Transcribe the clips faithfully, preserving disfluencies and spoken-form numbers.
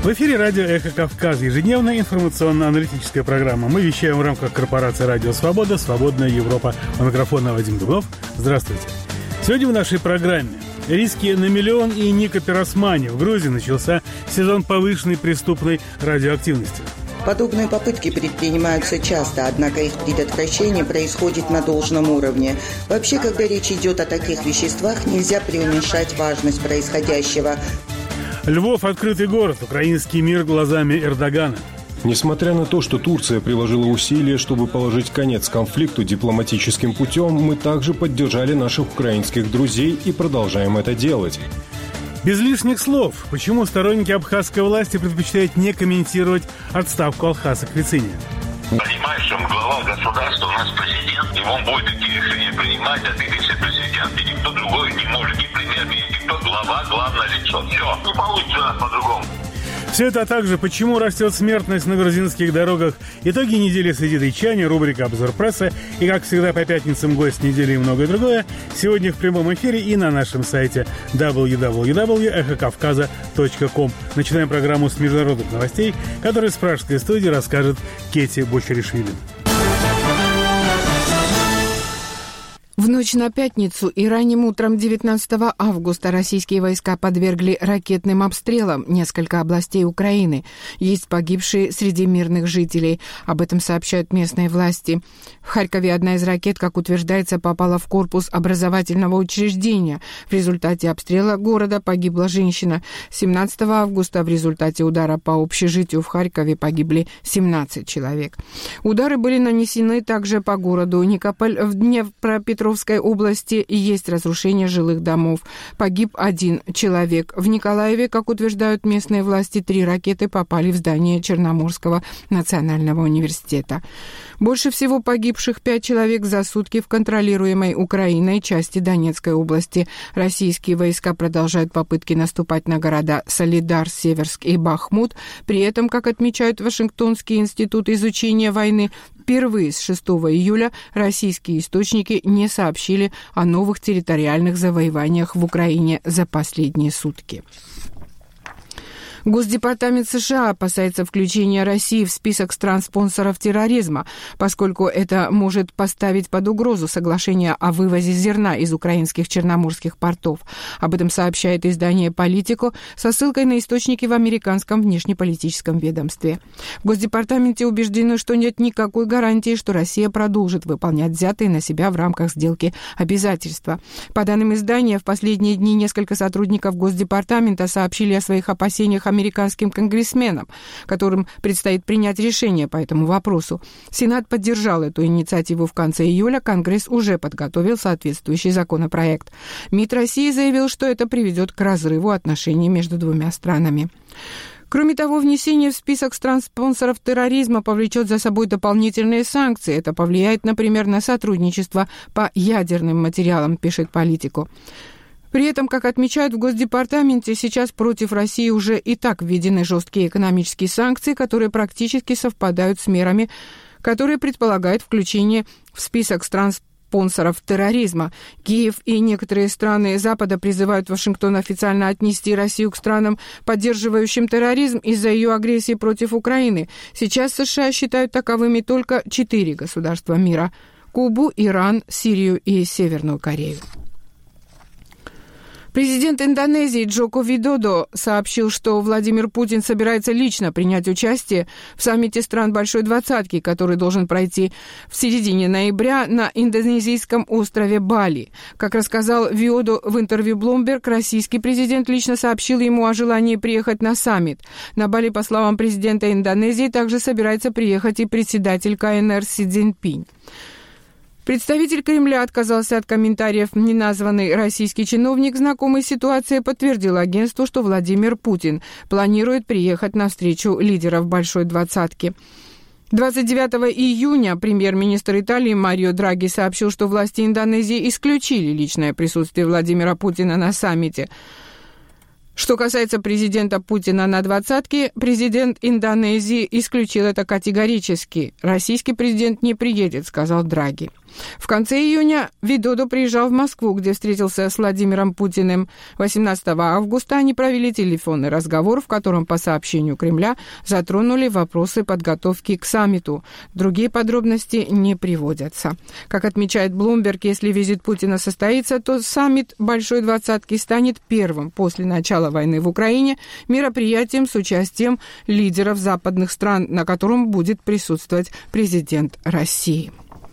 В эфире радио «Эхо Кавказа», ежедневная информационно-аналитическая программа. Мы вещаем в рамках корпорации «Радио Свобода», «Свободная Европа». У микрофона Вадим Дубнов. Здравствуйте. Сегодня в нашей программе риски на миллион и Ника Пиросмани. В Грузии начался сезон повышенной преступной радиоактивности. Подобные попытки предпринимаются часто, однако их предотвращение происходит на должном уровне. Вообще, когда речь идет о таких веществах, нельзя преуменьшать важность происходящего. Львов – открытый город. Украинский мир глазами Эрдогана. Несмотря на то, что Турция приложила усилия, чтобы положить конец конфликту дипломатическим путем, мы также поддержали наших украинских друзей и продолжаем это делать. Без лишних слов. Почему сторонники абхазской власти предпочитают не комментировать отставку Алхаса Квициния? Понимаешь, что глава государства, у нас президент, и он будет эти решения принимать, а ты вице-президент. И никто другой не может, ни премьер-министр, никто глава, главное лицо. Все, не получится по-другому. Все это, а также почему растет смертность на грузинских дорогах, итоги недели среди рубрика «Обзор прессы» и, как всегда, по пятницам гость недели и многое другое. Сегодня в прямом эфире и на нашем сайте дабл ю дабл ю дабл ю точка эхо кавказа точка ком. Начинаем программу с международных новостей, которые с пражской студии расскажет Кети Бочаришвили. В ночь на пятницу и ранним утром девятнадцатого августа российские войска подвергли ракетным обстрелам несколько областей Украины. Есть погибшие среди мирных жителей. Об этом сообщают местные власти. В Харькове одна из ракет, как утверждается, попала в корпус образовательного учреждения. В результате обстрела города погибла женщина. семнадцатого августа в результате удара по общежитию в Харькове погибли семнадцать человек. Удары были нанесены также по городу Никополь в Днепропетровске. В Петровской области есть разрушение жилых домов. Погиб один человек. В Николаеве, как утверждают местные власти, три ракеты попали в здание Черноморского национального университета. Больше всего погибших пять человек за сутки в контролируемой Украиной части Донецкой области. Российские войска продолжают попытки наступать на города Солидар, Северск и Бахмут. При этом, как отмечают Вашингтонский институт изучения войны, впервые с шестого июля российские источники не сообщили о новых территориальных завоеваниях в Украине за последние сутки. Госдепартамент США опасается включения России в список стран-спонсоров терроризма, поскольку это может поставить под угрозу соглашение о вывозе зерна из украинских черноморских портов. Об этом сообщает издание «Политико» со ссылкой на источники в американском внешнеполитическом ведомстве. В Госдепартаменте убеждены, что нет никакой гарантии, что Россия продолжит выполнять взятые на себя в рамках сделки обязательства. По данным издания, в последние дни несколько сотрудников Госдепартамента сообщили о своих опасениях американским конгрессменам, которым предстоит принять решение по этому вопросу. Сенат поддержал эту инициативу в конце июля, Конгресс уже подготовил соответствующий законопроект. МИД России заявил, что это приведет к разрыву отношений между двумя странами. Кроме того, внесение в список стран-спонсоров терроризма повлечет за собой дополнительные санкции. Это повлияет, например, на сотрудничество по ядерным материалам, пишет «Политико». При этом, как отмечают в Госдепартаменте, сейчас против России уже и так введены жесткие экономические санкции, которые практически совпадают с мерами, которые предполагают включение в список стран-спонсоров терроризма. Киев и некоторые страны Запада призывают Вашингтон официально отнести Россию к странам, поддерживающим терроризм из-за ее агрессии против Украины. Сейчас США считают таковыми только четыре государства мира – Кубу, Иран, Сирию и Северную Корею. Президент Индонезии Джоко Видодо сообщил, что Владимир Путин собирается лично принять участие в саммите стран Большой Двадцатки, который должен пройти в середине ноября на индонезийском острове Бали. Как рассказал Видодо в интервью Bloomberg, российский президент лично сообщил ему о желании приехать на саммит. На Бали, по словам президента Индонезии, также собирается приехать и председатель ка эн эр Си Цзиньпинь. Представитель Кремля отказался от комментариев. Неназванный российский чиновник, знакомый с ситуацией, подтвердил агентству, что Владимир Путин планирует приехать на встречу лидеров Большой Двадцатки. двадцать девятого июня премьер-министр Италии Марио Драги сообщил, что власти Индонезии исключили личное присутствие Владимира Путина на саммите. Что касается президента Путина на двадцатке, президент Индонезии исключил это категорически. Российский президент не приедет, сказал Драги. В конце июня Видодо приезжал в Москву, где встретился с Владимиром Путиным. восемнадцатого августа они провели телефонный разговор, в котором, по сообщению Кремля, затронули вопросы подготовки к саммиту. Другие подробности не приводятся. Как отмечает Bloomberg, если визит Путина состоится, то саммит Большой Двадцатки станет первым после начала войны в Украине мероприятием с участием лидеров западных стран, на котором будет присутствовать президент России.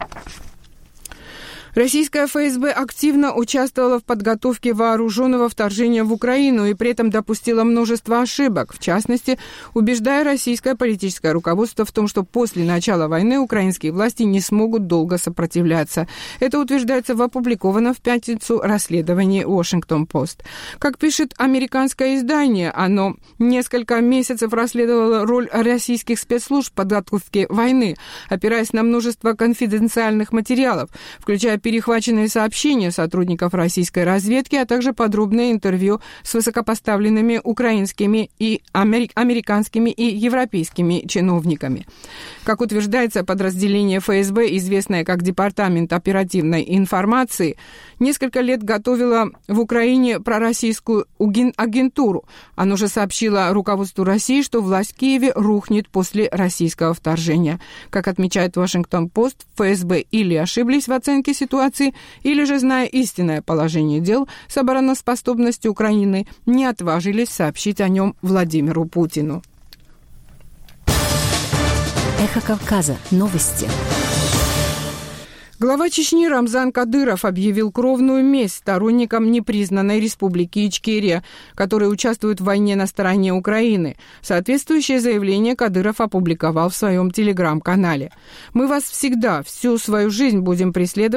Российская эф эс бэ активно участвовала в подготовке вооруженного вторжения в Украину и при этом допустила множество ошибок, в частности, убеждая российское политическое руководство в том, что после начала войны украинские власти не смогут долго сопротивляться. Это утверждается в опубликованном в пятницу расследовании Washington Post. Как пишет американское издание, оно несколько месяцев расследовало роль российских спецслужб в подготовке войны, опираясь на множество конфиденциальных материалов, включая перехваченные сообщения сотрудников российской разведки, а также подробное интервью с высокопоставленными украинскими и американскими и европейскими чиновниками. Как утверждается, подразделение эф эс бэ, известное как Департамент оперативной информации, несколько лет готовило в Украине пророссийскую агентуру. Оно же сообщило руководству России, что власть в Киеве рухнет после российского вторжения. Как отмечает Washington Post, эф эс бэ или ошиблись в оценке ситуации, или же, зная истинное положение дел с обороноспособностью Украины, не отважились сообщить о нем Владимиру Путину. Эхо Кавказа. Новости. Глава Чечни Рамзан Кадыров объявил кровную месть сторонникам непризнанной республики Ичкерия, которые участвуют в войне на стороне Украины. Соответствующее заявление Кадыров опубликовал в своем телеграм-канале. «Мы вас всегда, всю свою жизнь будем преследовать